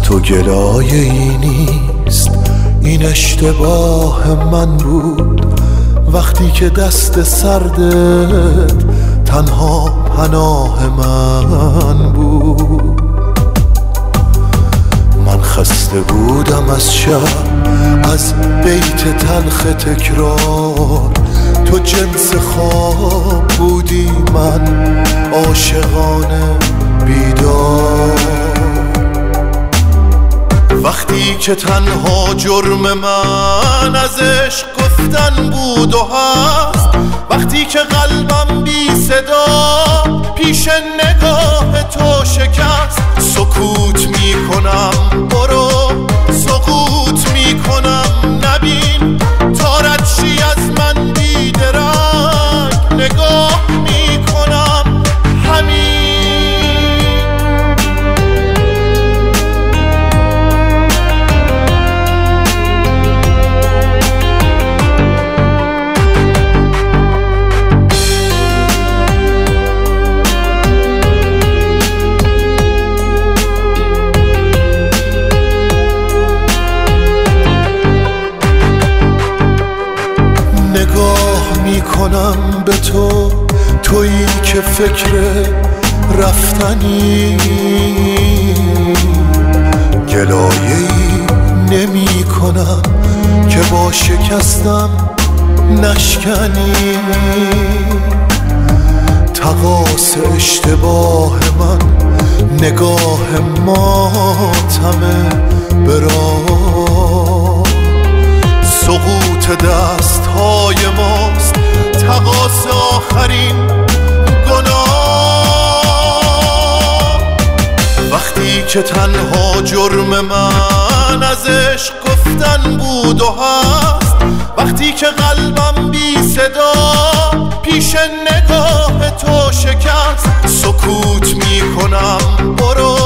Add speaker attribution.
Speaker 1: تو گلایه ای نیست، این اشتباه من بود. وقتی که دست سردت تنها پناه من بود. من خسته بودم از شب، از بیت تلخ تکرار. تو جنس خواب بودی، من عاشقانه بیدار. وقتی که تنها جرم من از عشق گفتن بود و هست، وقتی که قلبم بی صدا پیش نگاه تو شکست. سکوت میکنم، برو سقوط میکنم، نبین تا رد شی از من بیدرنگ. نگاه میکنم همین. میکنم به تو، تویی که فکر رفتنی. گلایه‌ای نمی کنم که با شکستم نشکنی. تقاص اشتباه من نگاه ماتمه برا. سقوط دستهای ماست تقاص آخرین گناه. وقتی که تنها جرم من از عشق گفتن بود و هست، وقتی که قلبم بی صدا پیش نگاه تو شکست. سکوت میکنم، برو